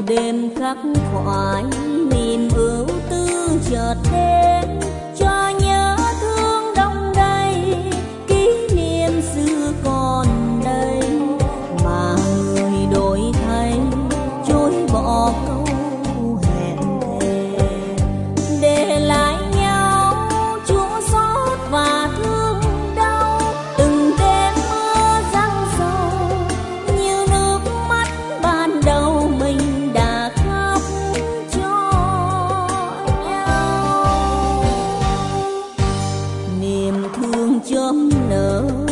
đêm khắc khoải niềm ưu tư chợt đến, cho nhớ thương đông đầy, kỷ niệm xưa còn đây mà người đổi thay chối bỏ câu hẹn thề, để lại nhau chua xót và thương đau. Từng đêm mưa giăng sầu như nước mắt ban đầu mình đã khóc cho nhau. Niềm thương chớm nở